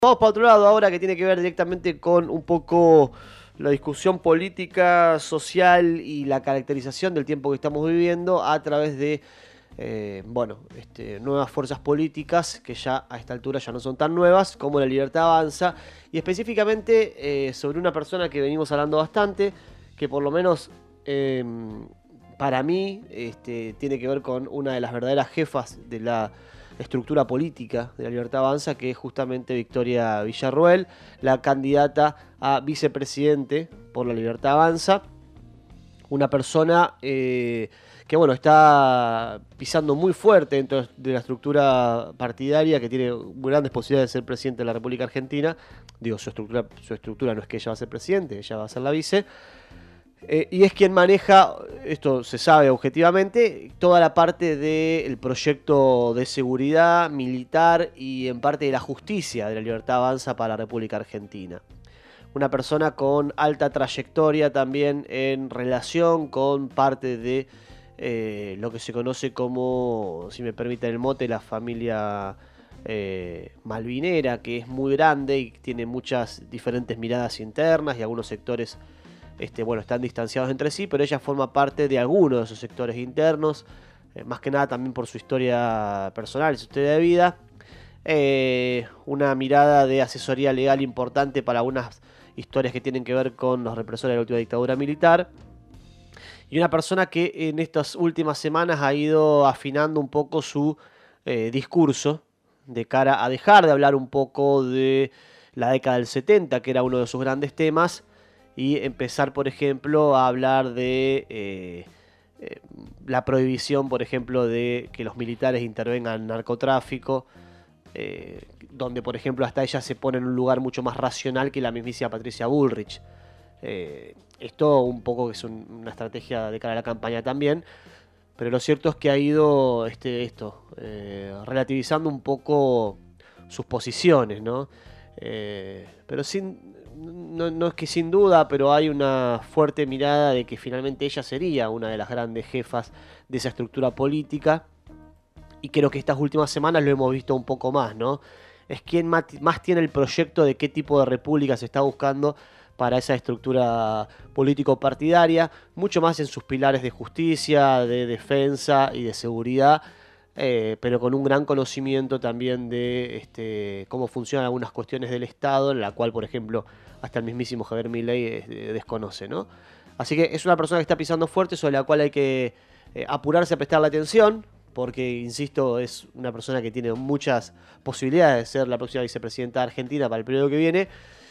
Vamos para otro lado ahora que tiene que ver directamente con un poco la discusión política, social y la caracterización del tiempo que estamos viviendo a través de nuevas fuerzas políticas que ya a esta altura ya no son tan nuevas como La Libertad Avanza y específicamente sobre una persona que venimos hablando bastante, que por lo menos para mí tiene que ver con una de las verdaderas jefas de la estructura política de La Libertad Avanza, que es justamente Victoria Villarroel, la candidata a vicepresidente por La Libertad Avanza. Una persona que está pisando muy fuerte dentro de la estructura partidaria, que tiene grandes posibilidades de ser presidente de la República Argentina. Digo, su estructura no es que ella va a ser presidente, ella va a ser la vice. Y es quien maneja, esto se sabe objetivamente, toda la parte del proyecto de seguridad militar y en parte de la justicia de La Libertad Avanza para la República Argentina. Una persona con alta trayectoria también en relación con parte de lo que se conoce como, si me permiten el mote, la familia malvinera, que es muy grande y tiene muchas diferentes miradas internas y algunos sectores están distanciados entre sí, pero ella forma parte de algunos de esos sectores internos, más que nada también por su historia personal, su historia de vida. Una mirada de asesoría legal importante para algunas historias que tienen que ver con los represores de la última dictadura militar. Y una persona que en estas últimas semanas ha ido afinando un poco su discurso de cara a dejar de hablar un poco de la década del 70, que era uno de sus grandes temas, y empezar, por ejemplo, a hablar de la prohibición, por ejemplo, de que los militares intervengan en narcotráfico, donde, por ejemplo, hasta ella se pone en un lugar mucho más racional que la mismísima Patricia Bullrich. Esto un poco es una estrategia de cara a la campaña también, pero lo cierto es que ha ido relativizando un poco sus posiciones, ¿no? Pero no es que sin duda, pero hay una fuerte mirada de que finalmente ella sería una de las grandes jefas de esa estructura política. Y creo que estas últimas semanas lo hemos visto un poco más, ¿no? Es quien más tiene el proyecto de qué tipo de república se está buscando para esa estructura político-partidaria, mucho más en sus pilares de justicia, de defensa y de seguridad, pero con un gran conocimiento también de cómo funcionan algunas cuestiones del Estado, en la cual, por ejemplo, hasta el mismísimo Javier Milei desconoce, ¿no? Así que es una persona que está pisando fuerte, sobre la cual hay que apurarse a prestarle atención, porque, insisto, es una persona que tiene muchas posibilidades de ser la próxima vicepresidenta de Argentina para el periodo que viene.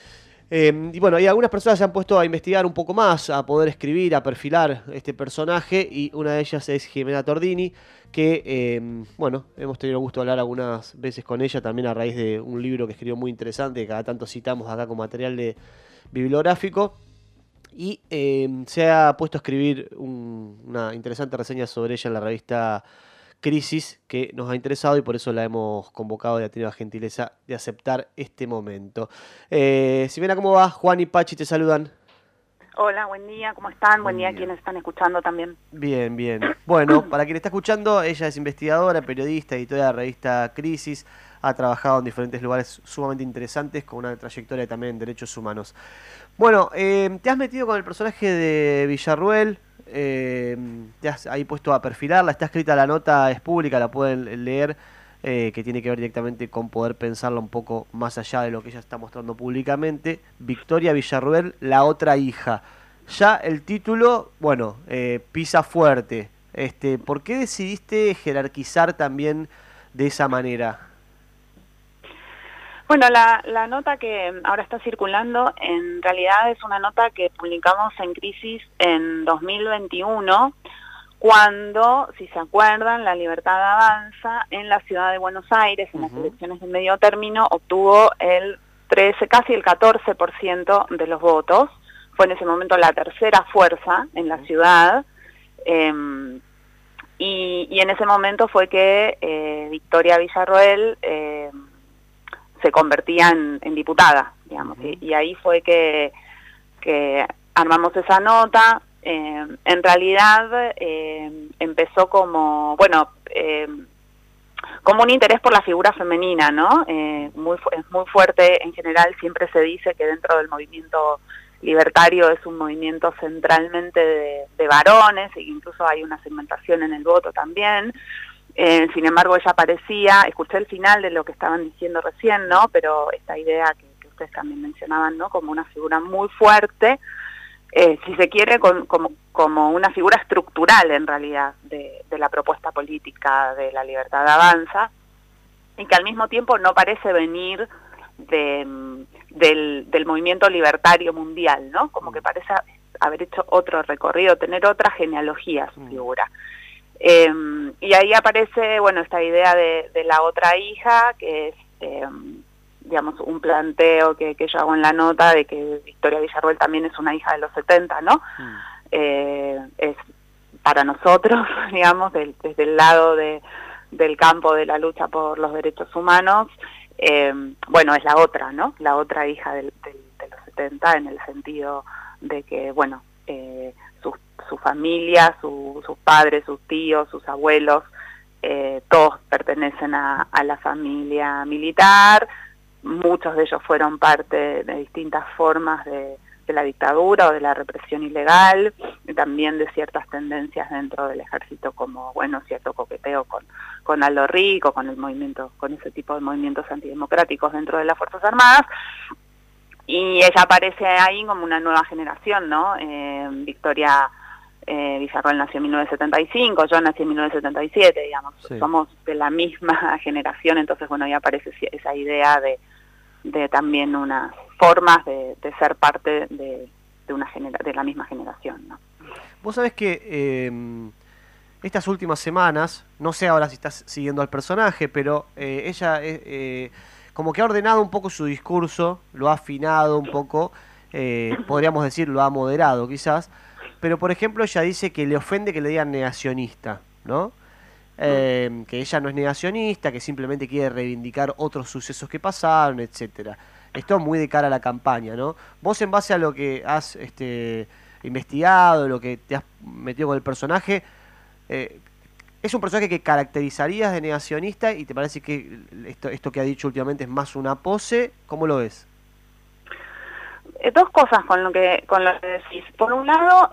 Y algunas personas se han puesto a investigar un poco más, a poder escribir, a perfilar este personaje, y una de ellas es Jimena Tordini, que, hemos tenido el gusto de hablar algunas veces con ella, también a raíz de un libro que escribió muy interesante, que cada tanto citamos acá con material bibliográfico, y se ha puesto a escribir una interesante reseña sobre ella en la revista Crisis, que nos ha interesado y por eso la hemos convocado y ha tenido la gentileza de aceptar este momento. Ximena, ¿cómo va? Juan y Pachi te saludan. Hola, buen día, ¿cómo están? Buen día a quienes están escuchando también. Bien, bien. Bueno, para quien está escuchando, ella es investigadora, periodista, editora de la revista Crisis, ha trabajado en diferentes lugares sumamente interesantes, con una trayectoria también en derechos humanos. Bueno, te has metido con el personaje de Villarroel, te has ahí puesto a perfilarla, está escrita la nota, es pública, la pueden leer, que tiene que ver directamente con poder pensarla un poco más allá de lo que ella está mostrando públicamente. Victoria Villarroel, la otra hija. Ya el título, pisa fuerte. ¿Por qué decidiste jerarquizar también de esa manera? Bueno, la nota que ahora está circulando en realidad es una nota que publicamos en Crisis en 2021, cuando, si se acuerdan, La Libertad Avanza en la ciudad de Buenos Aires, en las elecciones de medio término, obtuvo el 13, casi el 14% de los votos. Fue en ese momento la tercera fuerza en la ciudad, y en ese momento fue que Victoria Villarroel se convertía en diputada, digamos, y ahí fue que armamos esa nota. En realidad empezó como, como un interés por la figura femenina, ¿no? Es muy fuerte en general, siempre se dice que dentro del movimiento libertario es un movimiento centralmente de varones, e incluso hay una segmentación en el voto también. Sin embargo, ella parecía, escuché el final de lo que estaban diciendo recién, ¿no? Pero esta idea que ustedes también mencionaban, ¿no? Como una figura muy fuerte, si se quiere, como una figura estructural en realidad de la propuesta política de La Libertad Avanza, y que al mismo tiempo no parece venir del movimiento libertario mundial, ¿no? Como que parece haber hecho otro recorrido, tener otra genealogía su figura. Y ahí aparece, bueno, esta idea de la otra hija, que es, digamos, un planteo que yo hago en la nota de que Victoria Villarroel también es una hija de los 70, ¿no? Es para nosotros, digamos, desde el lado del campo de la lucha por los derechos humanos, bueno, es la otra, ¿no? La otra hija de los 70, en el sentido de que, bueno, su familia, sus padres, sus tíos, sus abuelos, todos pertenecen a la familia militar. Muchos de ellos fueron parte de distintas formas de la dictadura o de la represión ilegal, y también de ciertas tendencias dentro del ejército, como, bueno, cierto coqueteo con Aldo Rico, con el movimiento, con ese tipo de movimientos antidemocráticos dentro de las Fuerzas Armadas. Y ella aparece ahí como una nueva generación, ¿no? Victoria Villarroel nació en 1975, yo nací en 1977, digamos, sí. Somos de la misma generación, entonces, bueno, ahí aparece esa idea de también unas formas de ser parte de la misma generación, ¿no? Vos sabés que estas últimas semanas, no sé ahora si estás siguiendo al personaje, pero ella como que ha ordenado un poco su discurso, lo ha afinado un poco, podríamos decir, lo ha moderado quizás, pero por ejemplo ella dice que le ofende que le digan negacionista, ¿no? Que ella no es negacionista, que simplemente quiere reivindicar otros sucesos que pasaron, etcétera. Esto muy de cara a la campaña, ¿no? Vos, en base a lo que has investigado, lo que te has metido con el personaje, ¿es un personaje que caracterizarías de negacionista y te parece que esto que ha dicho últimamente es más una pose? ¿Cómo lo ves? Dos cosas con lo que decís. Por un lado,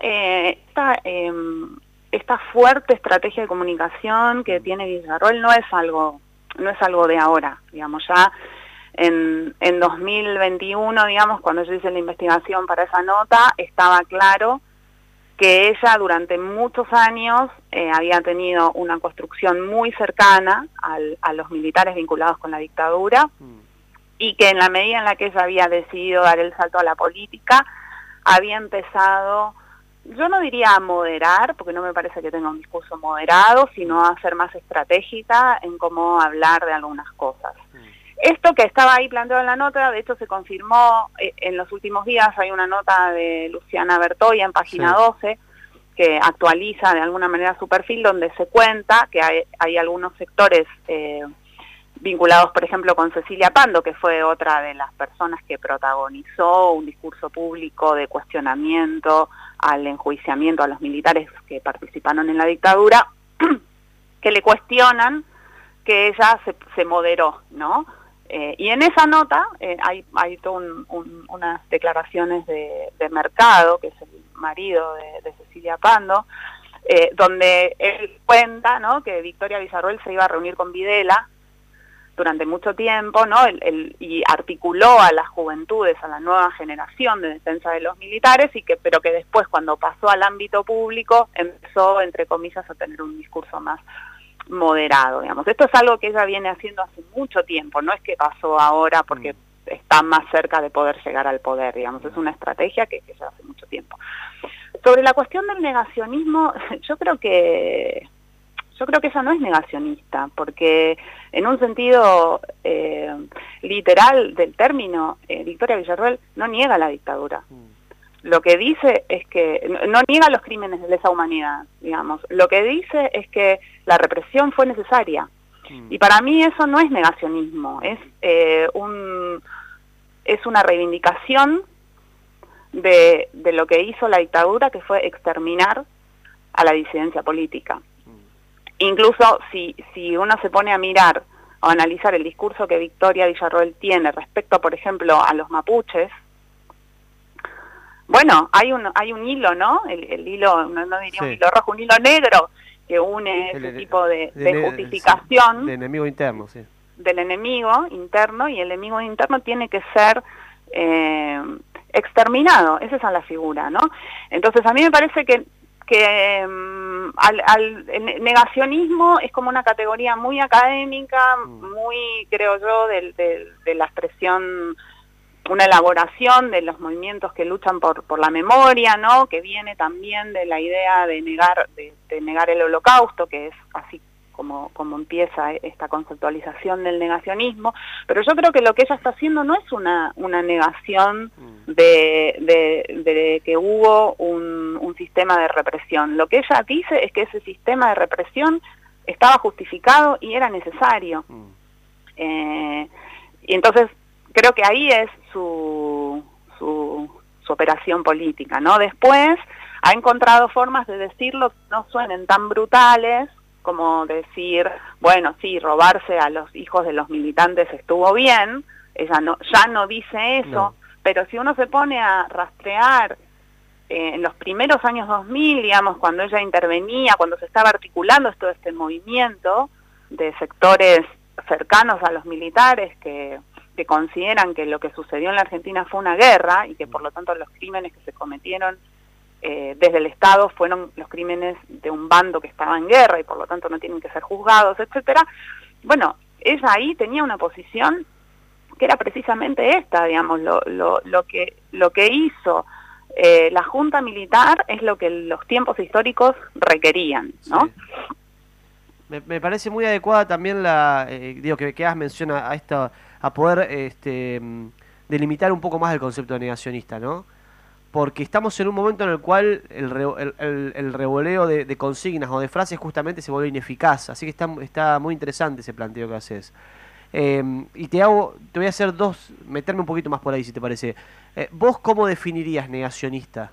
esta fuerte estrategia de comunicación que tiene Villarroel no es algo de ahora, digamos. Ya en 2021, digamos, cuando yo hice la investigación para esa nota, estaba claro que ella durante muchos años había tenido una construcción muy cercana a los militares vinculados con la dictadura, y que en la medida en la que ella había decidido dar el salto a la política, había empezado, yo no diría a moderar, porque no me parece que tenga un discurso moderado, sino a ser más estratégica en cómo hablar de algunas cosas. Esto que estaba ahí planteado en la nota, de hecho se confirmó en los últimos días. Hay una nota de Luciana Bertoia en página 12, que actualiza de alguna manera su perfil, donde se cuenta que hay algunos sectores vinculados, por ejemplo, con Cecilia Pando, que fue otra de las personas que protagonizó un discurso público de cuestionamiento al enjuiciamiento a los militares que participaron en la dictadura, que le cuestionan que ella se moderó, ¿no? Y en esa nota hay todas unas declaraciones de Mercado, que es el marido de Cecilia Pando, donde él cuenta, ¿no?, que Victoria Villarroel se iba a reunir con Videla durante mucho tiempo, ¿no? Y articuló a las juventudes, a la nueva generación de defensa de los militares, pero que después, cuando pasó al ámbito público, empezó, entre comillas, a tener un discurso más moderado, digamos. Esto es algo que ella viene haciendo hace mucho tiempo, no es que pasó ahora porque está más cerca de poder llegar al poder, digamos. Es una estrategia que ya hace mucho tiempo. Sobre la cuestión del negacionismo, yo creo que ella no es negacionista, porque en un sentido literal del término, Victoria Villarroel no niega la dictadura. Lo que dice es que no niega los crímenes de lesa humanidad, digamos. Lo que dice es que la represión fue necesaria. Y para mí eso no es negacionismo, es una reivindicación de lo que hizo la dictadura, que fue exterminar a la disidencia política. incluso si uno se pone a mirar o analizar el discurso que Victoria Villarroel tiene respecto, por ejemplo, a los mapuches, bueno, hay un hilo, ¿no? El hilo, no diría un hilo rojo, un hilo negro que une ese tipo de justificación. De enemigo interno, sí. Del enemigo interno, y el enemigo interno tiene que ser exterminado. Esa es la figura, ¿no? Entonces a mí me parece que el negacionismo es como una categoría muy académica, muy, creo yo, de la expresión, una elaboración de los movimientos que luchan por la memoria, ¿no? Que viene también de la idea de negar el Holocausto, que es así como empieza esta conceptualización del negacionismo. Pero yo creo que lo que ella está haciendo no es una negación de que hubo un sistema de represión. Lo que ella dice es que ese sistema de represión estaba justificado y era necesario. Y entonces creo que ahí es su operación política, ¿no? Después ha encontrado formas de decirlo que no suenen tan brutales, como decir, bueno, sí, robarse a los hijos de los militantes estuvo bien. Ella ya no dice eso, pero si uno se pone a rastrear en los primeros años 2000, digamos, cuando ella intervenía, cuando se estaba articulando todo este movimiento de sectores cercanos a los militares que consideran que lo que sucedió en la Argentina fue una guerra y que por lo tanto los crímenes que se cometieron desde el Estado fueron los crímenes de un bando que estaba en guerra y por lo tanto no tienen que ser juzgados, etcétera. Bueno, ella ahí tenía una posición que era precisamente esta, digamos, lo que hizo la Junta Militar es lo que los tiempos históricos requerían, ¿no? Sí. Me parece muy adecuada también que hagas mención a poder delimitar un poco más el concepto de negacionista, ¿no? Porque estamos en un momento en el cual el revoleo de consignas o de frases justamente se vuelve ineficaz, así que está muy interesante ese planteo que haces. Y te voy a hacer meterme un poquito más por ahí, si te parece. ¿Vos cómo definirías negacionista?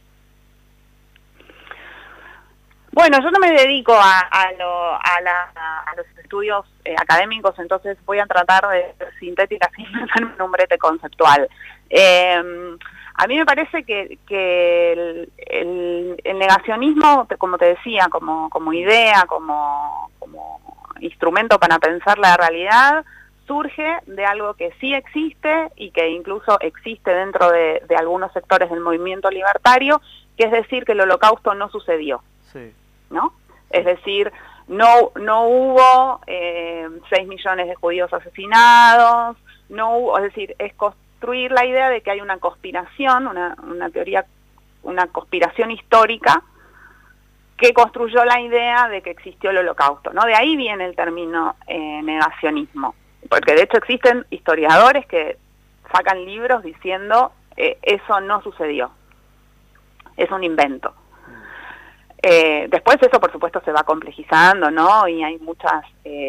Bueno, yo no me dedico a los estudios académicos, entonces voy a tratar de ser sintética sin meterme en un brete conceptual. A mí me parece que el negacionismo, como te decía, como idea, como instrumento para pensar la realidad, surge de algo que sí existe y que incluso existe dentro de algunos sectores del movimiento libertario, que es decir que el Holocausto no sucedió. Sí. ¿No? Es decir, no hubo 6 millones de judíos asesinados, no hubo, es decir, es construir la idea de que hay una conspiración, una teoría, una conspiración histórica que construyó la idea de que existió el Holocausto, ¿no? De ahí viene el término negacionismo, porque de hecho existen historiadores que sacan libros diciendo eso no sucedió, es un invento. Después eso por supuesto se va complejizando, ¿no? Y hay mucha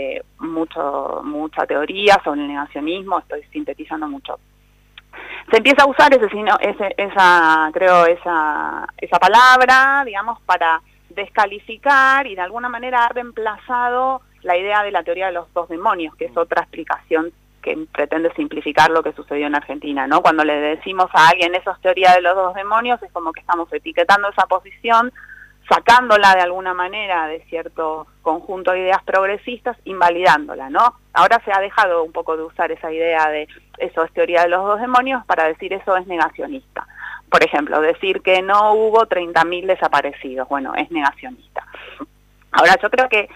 teoría sobre el negacionismo, estoy sintetizando mucho. Se empieza a usar esa palabra, digamos, para descalificar y de alguna manera ha reemplazado la idea de la teoría de los dos demonios, que es otra explicación que pretende simplificar lo que sucedió en Argentina, ¿no? Cuando le decimos a alguien eso es teoría de los dos demonios, es como que estamos etiquetando esa posición, sacándola de alguna manera de cierto conjunto de ideas progresistas, invalidándola, ¿no? Ahora se ha dejado un poco de usar esa idea de eso es teoría de los dos demonios para decir eso es negacionista. Por ejemplo, decir que no hubo 30.000 desaparecidos, bueno, es negacionista. Ahora, yo creo que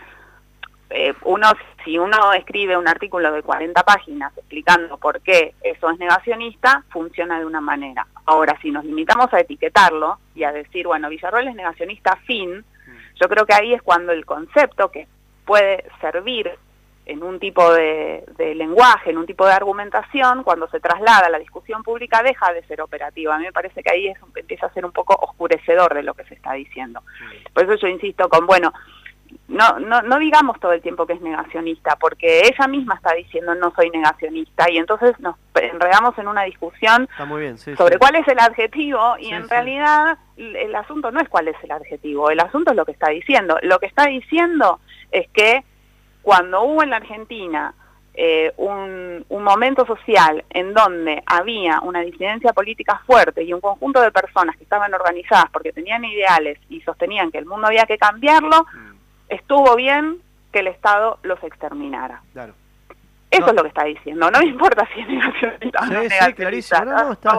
si uno escribe un artículo de 40 páginas explicando por qué eso es negacionista, funciona de una manera. Ahora, si nos limitamos a etiquetarlo y a decir, bueno, Villarroel es negacionista, fin, yo creo que ahí es cuando el concepto que puede servir en un tipo de lenguaje, en un tipo de argumentación, cuando se traslada a la discusión pública, deja de ser operativa. A mí me parece que ahí empieza a ser un poco oscurecedor de lo que se está diciendo. Por eso yo insisto con, bueno, no digamos todo el tiempo que es negacionista, porque ella misma está diciendo no soy negacionista, y entonces nos enredamos en una discusión está muy bien, sí, sobre sí. cuál es el adjetivo, y sí, en sí. realidad el asunto no es cuál es el adjetivo, el asunto es lo que está diciendo. Lo que está diciendo es que cuando hubo en la Argentina un momento social en donde había una disidencia política fuerte y un conjunto de personas que estaban organizadas porque tenían ideales y sostenían que el mundo había que cambiarlo, estuvo bien que el Estado los exterminara. Claro. Eso es lo que está diciendo. No me importa si es negacionista o no negacionista. Clarísimo. No, está...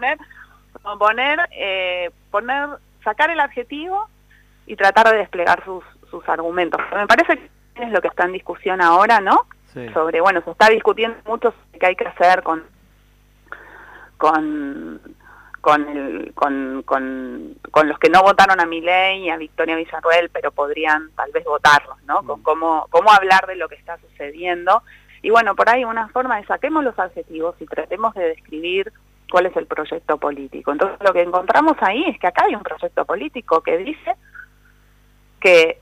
sacar el adjetivo y tratar de desplegar sus argumentos. Me parece que es lo que está en discusión ahora, ¿no? Sí. Sobre, bueno, se está discutiendo mucho sobre qué hay que hacer con los que no votaron a Milei y a Victoria Villarruel, pero podrían tal vez votarlos, ¿no? Con cómo hablar de lo que está sucediendo. Y bueno, por ahí una forma de saquemos los adjetivos y tratemos de describir cuál es el proyecto político. Entonces lo que encontramos ahí es que acá hay un proyecto político que dice que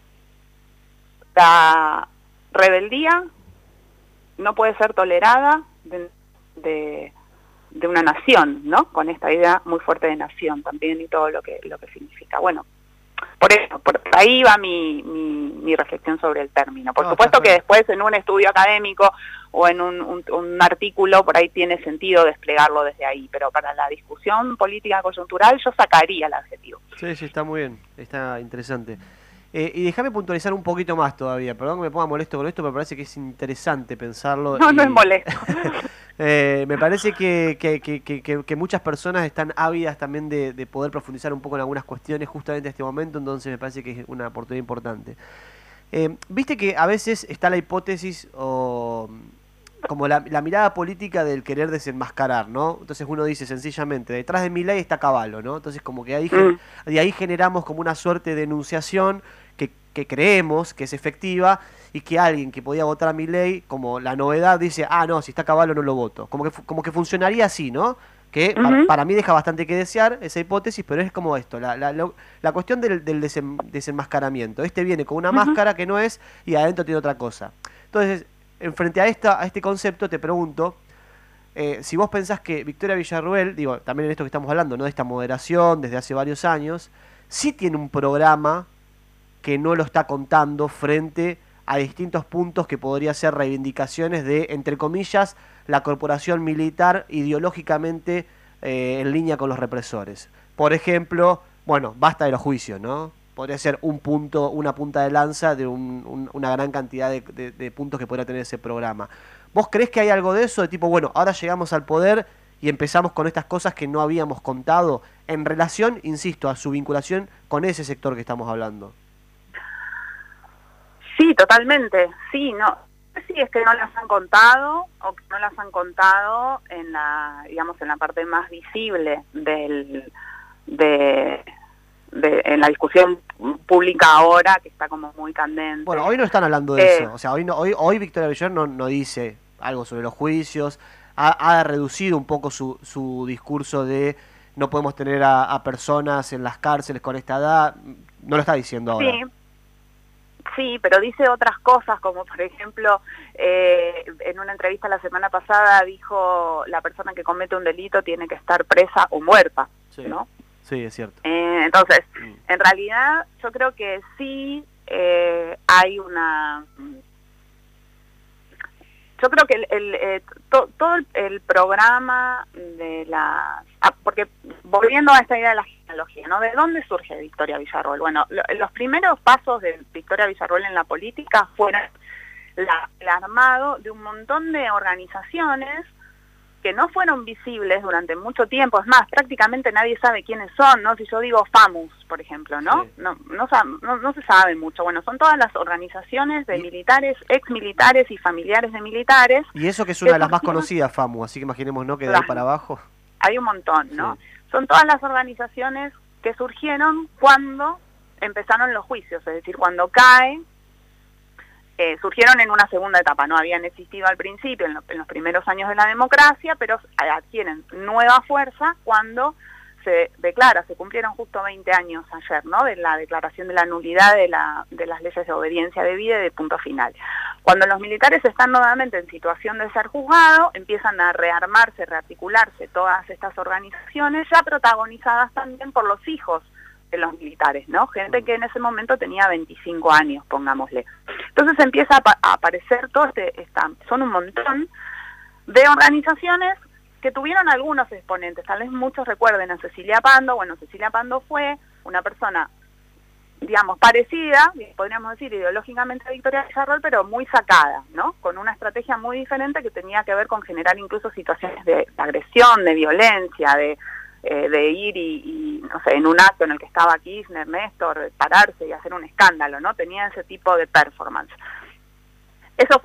la rebeldía no puede ser tolerada de una nación, ¿no? Con esta idea muy fuerte de nación también y todo lo que significa. Bueno, por ahí va mi reflexión sobre el término. Por supuesto que después en un estudio académico o en un artículo por ahí tiene sentido desplegarlo desde ahí, pero para la discusión política coyuntural yo sacaría el adjetivo. Sí, está muy bien, está interesante. Y déjame puntualizar un poquito más todavía, perdón que me ponga molesto con esto, pero me parece que es interesante pensarlo. No es molesto. Me parece que muchas personas están ávidas también de poder profundizar un poco en algunas cuestiones justamente en este momento, entonces me parece que es una oportunidad importante. Viste que a veces está la hipótesis o como la mirada política del querer desenmascarar, ¿no? Entonces uno dice sencillamente, detrás de Milei está Cavallo, ¿no? Entonces como que de ahí generamos como una suerte de enunciación que creemos que es efectiva y que alguien que podía votar a Milei, como la novedad, dice, no, si está Cavallo no lo voto. Como que funcionaría así, ¿no? Que para mí deja bastante que desear esa hipótesis, pero es como esto, la cuestión del desenmascaramiento. Este viene con una máscara que no es y adentro tiene otra cosa. Entonces, en frente a este concepto, te pregunto, si vos pensás que Victoria Villarruel, digo, también en esto que estamos hablando, ¿no? De esta moderación desde hace varios años, sí tiene un programa que no lo está contando frente a distintos puntos que podría ser reivindicaciones de, entre comillas, la corporación militar ideológicamente en línea con los represores. Por ejemplo, bueno, basta de los juicios, ¿no? Podría ser un punto, una punta de lanza de una gran cantidad de puntos que podría tener ese programa. ¿Vos creés que hay algo de eso? De tipo, bueno, ahora llegamos al poder y empezamos con estas cosas que no habíamos contado en relación, insisto, a su vinculación con ese sector que estamos hablando. Sí, totalmente. Sí, no. Sí, es que no las han contado o que no las han contado en la, digamos, en la parte más visible en la discusión pública ahora, que está como muy candente. Bueno, hoy no están hablando de eso. O sea, hoy Victoria Villarruel no dice algo sobre los juicios. Ha reducido un poco su discurso de no podemos tener a personas en las cárceles con esta edad. No lo está diciendo ahora. Sí, pero dice otras cosas, como por ejemplo, en una entrevista la semana pasada dijo la persona que comete un delito tiene que estar presa o muerta, ¿no? Sí, es cierto. Entonces, en realidad yo creo que sí hay una... Yo creo que todo el programa de las... porque volviendo a esta idea de la genealogía, ¿no? ¿De dónde surge Victoria Villarruel? Bueno, los primeros pasos de Victoria Villarruel en la política fueron el armado de un montón de organizaciones que no fueron visibles durante mucho tiempo. Es más, prácticamente nadie sabe quiénes son, ¿no? Si yo digo FAMUS, por ejemplo, ¿no? Sí. No se sabe mucho. Bueno, son todas las organizaciones de militares, exmilitares y familiares de militares. Y eso que es una de las más conocidas, FAMUS, así que imaginemos, ¿no? Que de ahí para abajo. Hay un montón, ¿no? Sí. Son todas las organizaciones que surgieron cuando empezaron los juicios, es decir, cuando cae... surgieron en una segunda etapa, no habían existido al principio, en los primeros años de la democracia, pero adquieren nueva fuerza cuando se declara, se cumplieron justo 20 años ayer, ¿no? De la declaración de la nulidad de las leyes de obediencia debida y de punto final. Cuando los militares están nuevamente en situación de ser juzgados, empiezan a rearmarse, rearticularse todas estas organizaciones, ya protagonizadas también por los hijos de los militares, ¿no? Gente que en ese momento tenía 25 años, pongámosle. Entonces empieza a aparecer todo son un montón de organizaciones que tuvieron algunos exponentes. Tal vez muchos recuerden a Cecilia Pando. Bueno, Cecilia Pando fue una persona, digamos, parecida, podríamos decir ideológicamente a Victoria Villarroel, pero muy sacada, ¿no? Con una estrategia muy diferente que tenía que ver con generar incluso situaciones de agresión, de violencia, de ir y, no sé, en un acto en el que estaba Kirchner, Néstor, pararse y hacer un escándalo, ¿no? Tenía ese tipo de performance. Eso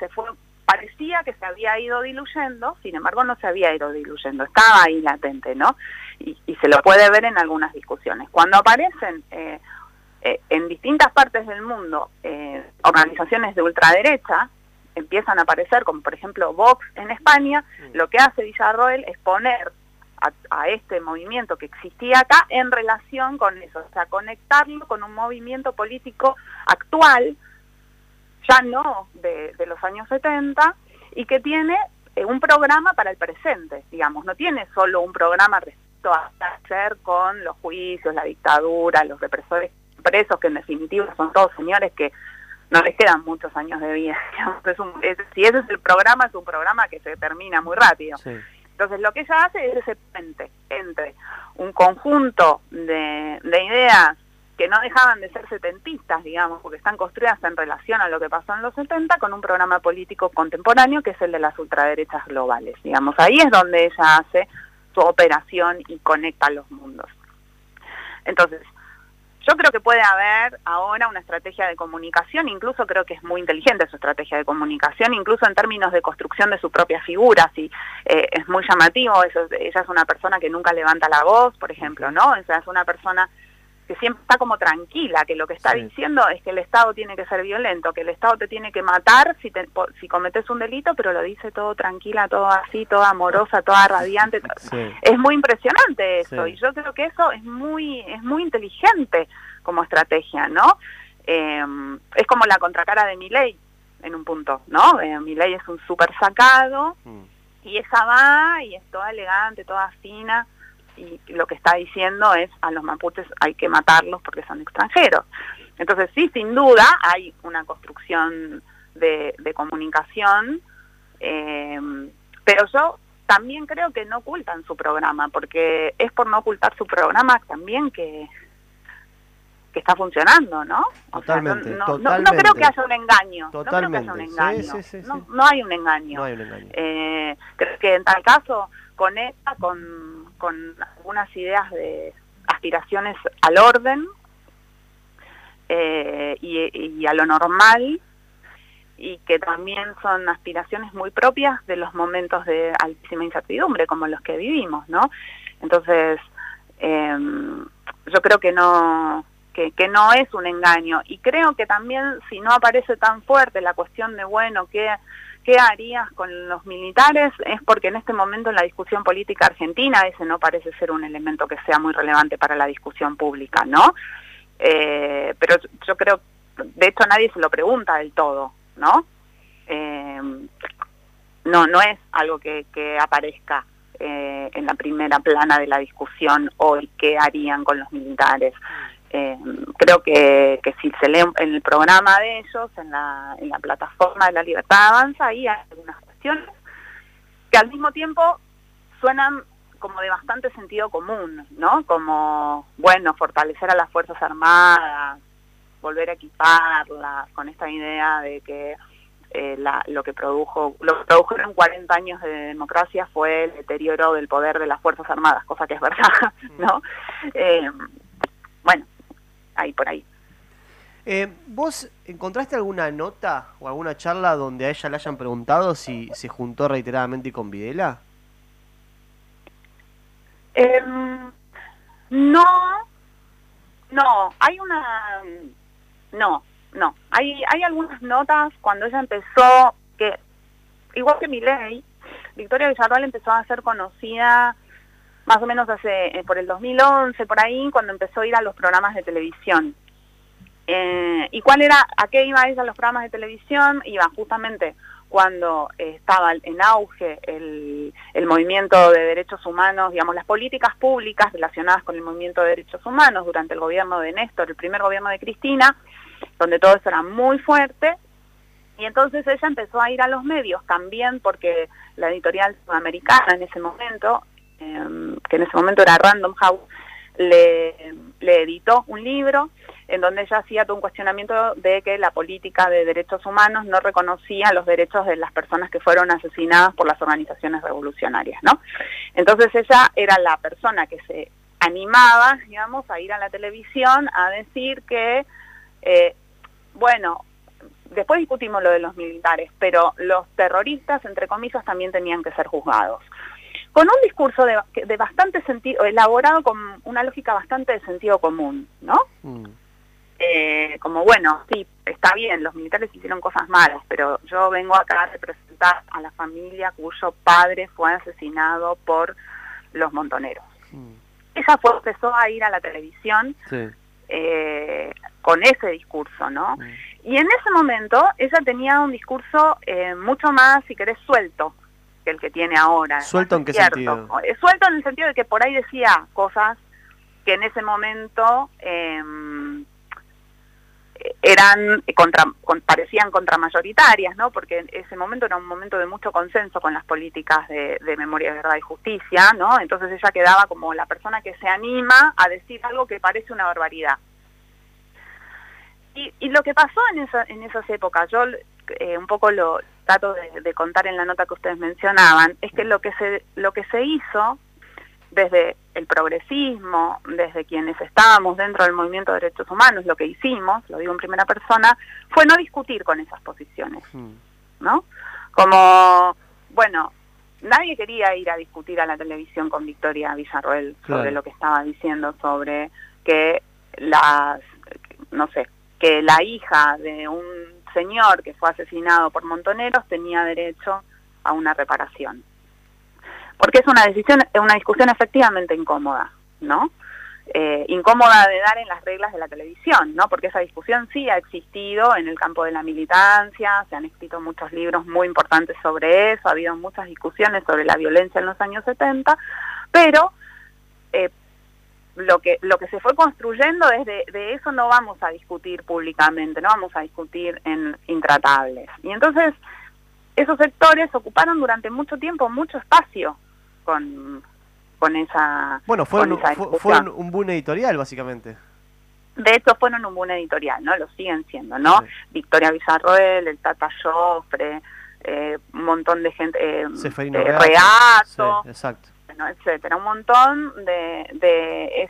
parecía que se había ido diluyendo, sin embargo no se había ido diluyendo, estaba ahí latente, ¿no? Y se lo puede ver en algunas discusiones. Cuando aparecen en distintas partes del mundo organizaciones de ultraderecha, empiezan a aparecer, como por ejemplo Vox en España, lo que hace Villarroel es poner a este movimiento que existía acá en relación con eso, o sea, conectarlo con un movimiento político actual, ya no de los años 70, y que tiene un programa para el presente, digamos, no tiene solo un programa respecto a hacer con los juicios, la dictadura, los represores presos, que en definitiva son todos señores que no les quedan muchos años de vida. Si ese es el programa, es un programa que se termina muy rápido. Sí. Entonces lo que ella hace es ese puente entre un conjunto de ideas que no dejaban de ser setentistas, digamos, porque están construidas en relación a lo que pasó en los 70, con un programa político contemporáneo que es el de las ultraderechas globales, digamos. Ahí es donde ella hace su operación y conecta los mundos. Entonces, yo creo que puede haber ahora una estrategia de comunicación, incluso creo que es muy inteligente su estrategia de comunicación, incluso en términos de construcción de su propia figura, sí, es muy llamativo, ella es una persona que nunca levanta la voz, por ejemplo, ¿no? O sea, es una persona que siempre está como tranquila, que lo que está diciendo es que el Estado tiene que ser violento, que el Estado te tiene que matar si cometes un delito, pero lo dice todo tranquila, todo así, toda amorosa, toda radiante. Sí. Es muy impresionante eso, y yo creo que eso es muy inteligente como estrategia, ¿no? Es como la contracara de Milei en un punto, ¿no? Milei es un súper sacado, y ella va y es toda elegante, toda fina, y lo que está diciendo es a los mapuches hay que matarlos porque son extranjeros. Entonces sí, sin duda hay una construcción de comunicación, pero yo también creo que no ocultan su programa, porque es por no ocultar su programa también que está funcionando, ¿no? Totalmente, o sea, no creo que haya un engaño. Totalmente. No creo que haya un engaño. Sí. No hay un engaño. No hay un engaño. Creo que en tal caso conecta con algunas ideas de aspiraciones al orden y a lo normal, y que también son aspiraciones muy propias de los momentos de altísima incertidumbre como los que vivimos, ¿no? Entonces, yo creo que no es un engaño, y creo que también si no aparece tan fuerte la cuestión de, bueno, ¿qué harías con los militares? Es porque en este momento en la discusión política argentina ese no parece ser un elemento que sea muy relevante para la discusión pública, ¿no? Pero yo creo, de hecho nadie se lo pregunta del todo, ¿no? No es algo que aparezca en la primera plana de la discusión hoy, ¿qué harían con los militares? Creo que si se lee en el programa de ellos, en la plataforma de La Libertad Avanza, ahí hay algunas cuestiones que al mismo tiempo suenan como de bastante sentido común, ¿no? Como, bueno, fortalecer a las Fuerzas Armadas, volver a equiparlas, con esta idea de que lo que produjeron 40 años de democracia fue el deterioro del poder de las Fuerzas Armadas, cosa que es verdad, ¿no? Bueno, ahí por ahí. ¿Vos encontraste alguna nota o alguna charla donde a ella le hayan preguntado si se juntó reiteradamente con Videla? No, hay hay algunas notas cuando ella empezó, que igual que Milei, Victoria Villarroel empezó a ser conocida más o menos por el 2011, por ahí, cuando empezó a ir a los programas de televisión. ¿Y a qué iba ella a los programas de televisión? Iba justamente cuando estaba en auge el movimiento de derechos humanos, digamos, las políticas públicas relacionadas con el movimiento de derechos humanos durante el gobierno de Néstor, el primer gobierno de Cristina, donde todo eso era muy fuerte, y entonces ella empezó a ir a los medios también porque la editorial sudamericana en ese momento, que en ese momento era Random House, le editó un libro en donde ella hacía todo un cuestionamiento de que la política de derechos humanos no reconocía los derechos de las personas que fueron asesinadas por las organizaciones revolucionarias, ¿no? Entonces ella era la persona que se animaba, digamos, a ir a la televisión a decir que, bueno, después discutimos lo de los militares, pero los terroristas, entre comillas, también tenían que ser juzgados. Con un discurso de bastante sentido, elaborado con una lógica bastante de sentido común, ¿no? Como, bueno, sí, está bien, los militares hicieron cosas malas, pero yo vengo acá a representar a la familia cuyo padre fue asesinado por los montoneros. Ella empezó a ir a la televisión con ese discurso, ¿no? Y en ese momento ella tenía un discurso mucho más, si querés, suelto que el que tiene ahora. ¿Suelto en qué sentido? Suelto en el sentido de que por ahí decía cosas que en ese momento parecían contramayoritarias, ¿no? Porque ese momento era un momento de mucho consenso con las políticas de memoria, verdad y justicia, ¿no? Entonces ella quedaba como la persona que se anima a decir algo que parece una barbaridad. Y lo que pasó en esas épocas, yo un poco lo trato de contar en la nota que ustedes mencionaban, es que lo que se hizo desde el progresismo, desde quienes estábamos dentro del movimiento de derechos humanos, lo que hicimos, lo digo en primera persona, fue no discutir con esas posiciones, ¿no? Como, bueno, nadie quería ir a discutir a la televisión con Victoria Villarroel sobre lo que estaba diciendo, sobre que que la hija de un señor que fue asesinado por montoneros tenía derecho a una reparación. Porque es una discusión efectivamente incómoda, ¿no? Incómoda de dar en las reglas de la televisión, ¿no? Porque esa discusión sí ha existido en el campo de la militancia, se han escrito muchos libros muy importantes sobre eso, ha habido muchas discusiones sobre la violencia en los años 70, pero lo que se fue construyendo es de eso no vamos a discutir públicamente, no vamos a discutir en intratables. Y entonces esos sectores ocuparon durante mucho tiempo mucho espacio con esa bueno, fueron un boom editorial, básicamente. De hecho, fueron un boom editorial, ¿no? Lo siguen siendo, ¿no? Sí. Victoria Villarroel, el Tata Joffre, un montón de gente, Reato, sí, exacto. Bueno, etcétera, un montón de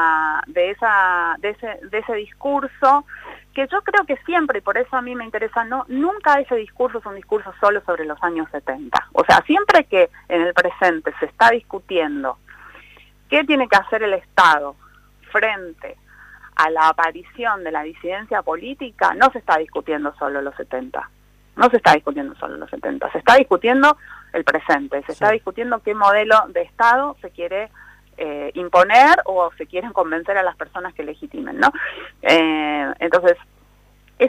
ese discurso que yo creo que siempre, y por eso a mí me interesa, nunca ese discurso es un discurso solo sobre los años 70. O sea, siempre que en el presente se está discutiendo qué tiene que hacer el Estado frente a la aparición de la disidencia política, no se está discutiendo solo los 70. No se está discutiendo solo los 70, se está discutiendo el presente, se está discutiendo qué modelo de Estado se quiere imponer o se quieren convencer a las personas que legitimen, ¿no? Entonces, es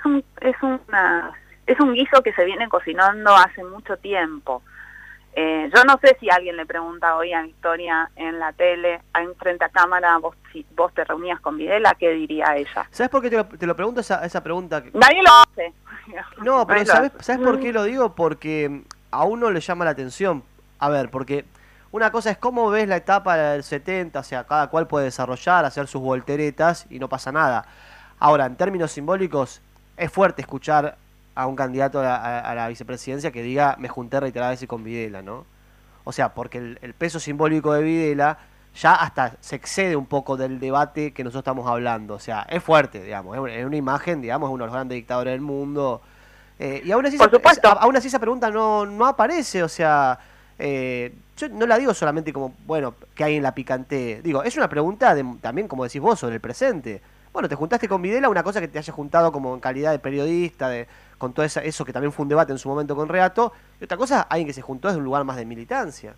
un guiso que se viene cocinando hace mucho tiempo. Yo no sé si alguien le pregunta hoy a Victoria en la tele, frente a cámara, si vos te reunías con Videla, ¿qué diría ella? ¿Sabes por qué te lo pregunto esa pregunta? Nadie lo hace. No, pero ¿sabes por qué lo digo? Porque a uno le llama la atención. A ver, porque una cosa es cómo ves la etapa del 70, o sea, cada cual puede desarrollar, hacer sus volteretas y no pasa nada. Ahora, en términos simbólicos, es fuerte escuchar a un candidato a la vicepresidencia que diga me junté reiteradas veces con Videla, ¿no? O sea, porque el peso simbólico de Videla ya hasta se excede un poco del debate que nosotros estamos hablando. O sea, es fuerte, digamos, es una imagen, digamos, uno de los grandes dictadores del mundo. Y aún así, aún así esa pregunta no aparece, o sea, yo no la digo solamente como, bueno, que hay en la picante. Digo, es una pregunta también, como decís vos, sobre el presente. Bueno, te juntaste con Videla, una cosa que te haya juntado como en calidad de periodista, con todo eso que también fue un debate en su momento con Reato, y otra cosa, alguien que se juntó desde un lugar más de militancia.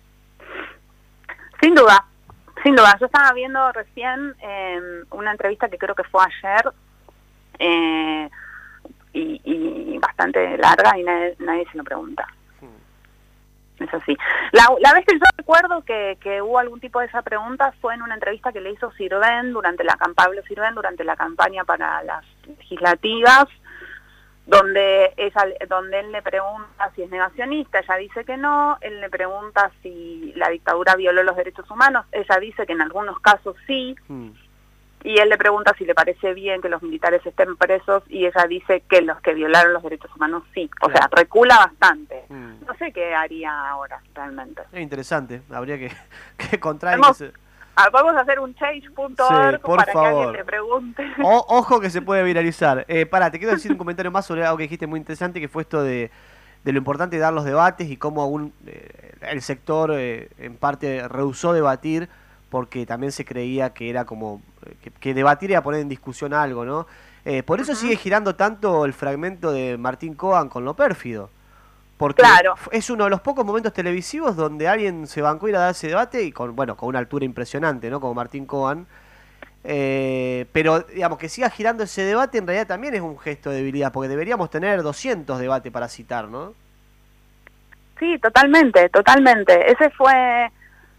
Sin duda, sin duda. Yo estaba viendo recién una entrevista que creo que fue ayer, y bastante bastante larga y nadie se lo pregunta. Es así. La vez que yo recuerdo que hubo algún tipo de esa pregunta fue en una entrevista que le hizo Pablo Sirven, durante la campaña para las legislativas, donde él le pregunta si es negacionista, ella dice que no, él le pregunta si la dictadura violó los derechos humanos, ella dice que en algunos casos sí, y él le pregunta si le parece bien que los militares estén presos, y ella dice que los que violaron los derechos humanos sí. O sea, recula bastante. No sé qué haría ahora, realmente. Es interesante, habría que contraer. Vamos a hacer un change.org para que alguien le pregunte. Ojo que se puede viralizar. Te quiero decir un comentario más sobre algo que dijiste muy interesante, que fue esto de lo importante de dar los debates y cómo el sector en parte rehusó debatir, porque también se creía que era como que debatir era poner en discusión algo, ¿no? Por eso sigue girando tanto el fragmento de Martín Coan con Lo Pérfido, porque es uno de los pocos momentos televisivos donde alguien se bancó ir a dar ese debate y con una altura impresionante, ¿no? Como Martín Coan. Pero digamos que siga girando ese debate en realidad también es un gesto de debilidad, porque deberíamos tener 200 debates para citar, ¿no? Sí, totalmente. Ese fue...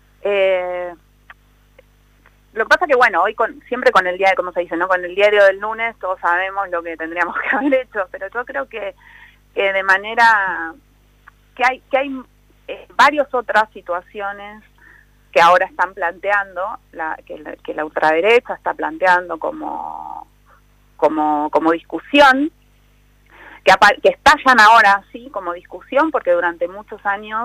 Lo que pasa que, hoy siempre con el día, como se dice, ¿no? Con el diario del lunes todos sabemos lo que tendríamos que haber hecho, pero yo creo que de manera... que hay varias otras situaciones que ahora están planteando, que la ultraderecha está planteando como discusión, que estallan ahora sí como discusión, porque durante muchos años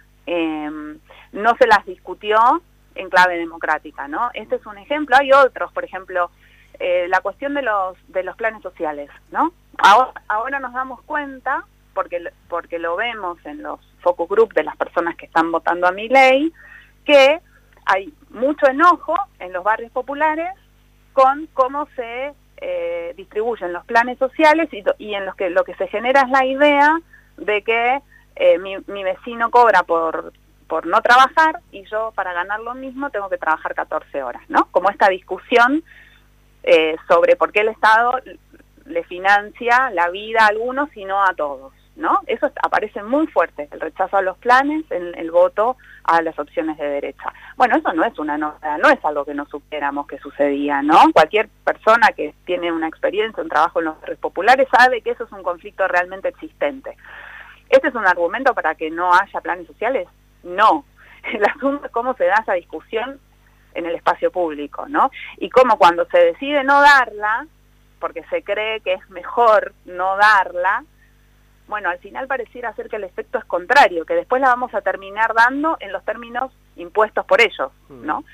no se las discutió en clave democrática, ¿no? Este es un ejemplo, hay otros, por ejemplo, la cuestión de los planes sociales, ¿no? Ahora nos damos cuenta, porque lo vemos en los focus group de las personas que están votando a Milei, que hay mucho enojo en los barrios populares con cómo se distribuyen los planes sociales y en los que lo que se genera es la idea de que mi vecino cobra por no trabajar y yo para ganar lo mismo tengo que trabajar 14 horas, ¿no? Como esta discusión sobre por qué el Estado le financia la vida a algunos y no a todos, ¿no? Eso aparece muy fuerte, el rechazo a los planes, el voto a las opciones de derecha. Bueno, eso no es una novedad, no es algo que no supiéramos que sucedía, ¿no? Cualquier persona que tiene una experiencia, un trabajo en los barrios populares sabe que eso es un conflicto realmente existente. ¿Este es un argumento para que no haya planes sociales? No. El asunto es cómo se da esa discusión en el espacio público, ¿no? Y cómo cuando se decide no darla, porque se cree que es mejor no darla, bueno, al final pareciera ser que el efecto es contrario, que después la vamos a terminar dando en los términos impuestos por ellos, ¿no?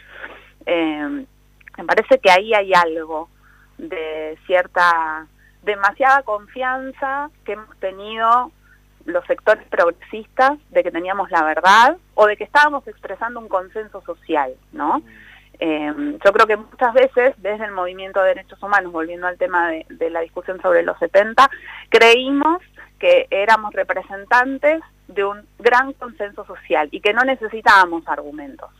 Me parece que ahí hay algo de demasiada confianza que hemos tenido los sectores progresistas de que teníamos la verdad o de que estábamos expresando un consenso social, ¿no? Yo creo que muchas veces desde el movimiento de derechos humanos, volviendo al tema de la discusión sobre los 70, creímos que éramos representantes de un gran consenso social y que no necesitábamos argumentos.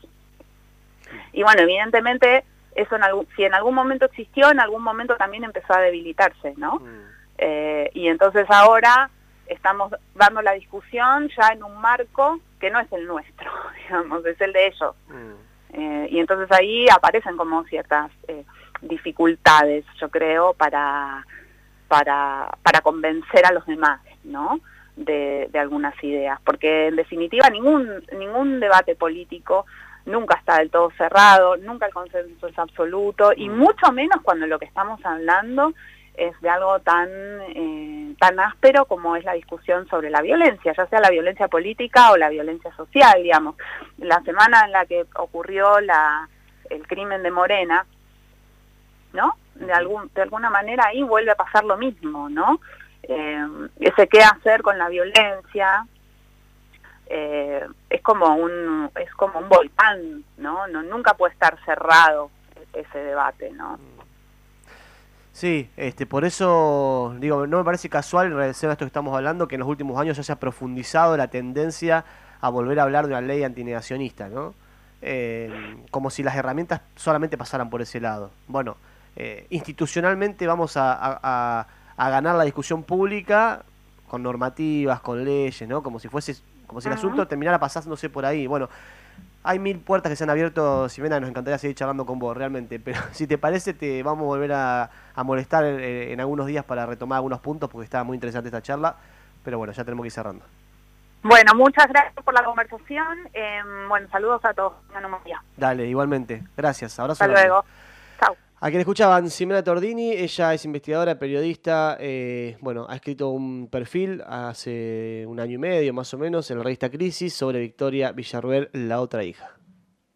Y bueno, evidentemente eso si en algún momento existió, en algún momento también empezó a debilitarse, ¿no? Y entonces ahora estamos dando la discusión ya en un marco que no es el nuestro, digamos, es el de ellos. Y entonces ahí aparecen como ciertas dificultades, yo creo, para convencer a los demás, ¿no? De algunas ideas, porque en definitiva ningún debate político nunca está del todo cerrado, nunca el consenso es absoluto, y mucho menos cuando lo que estamos hablando es de algo tan áspero como es la discusión sobre la violencia, ya sea la violencia política o la violencia social, digamos. La semana en la que ocurrió el crimen de Morena, ¿no? De alguna manera ahí vuelve a pasar lo mismo, ¿no? Ese qué hacer con la violencia es como un volcán, ¿no? Nunca puede estar cerrado ese debate, ¿no? Sí, por eso digo, no me parece casual en relación a esto que estamos hablando que en los últimos años se haya profundizado la tendencia a volver a hablar de una ley antinegacionista, ¿no? Como si las herramientas solamente pasaran por ese lado. Bueno, institucionalmente vamos a ganar la discusión pública con normativas, con leyes, ¿no? Como si fuese, como si el Ujú. asunto terminara pasándose por ahí. Bueno, hay mil puertas que se han abierto, Ximena, nos encantaría seguir charlando con vos, realmente. Pero si te parece, te vamos a volver a molestar en algunos días para retomar algunos puntos, porque estaba muy interesante esta charla. Pero bueno, ya tenemos que ir cerrando. Bueno, muchas gracias por la conversación. Bueno, saludos a todos. Tengan un buen día. Dale, igualmente. Gracias, abrazo Hasta grande. luego. Chao. A quien escuchaban, Ximena Tordini, ella es investigadora, periodista, bueno, ha escrito un perfil hace un año y medio más o menos en la revista Crisis sobre Victoria Villarruel, la otra hija.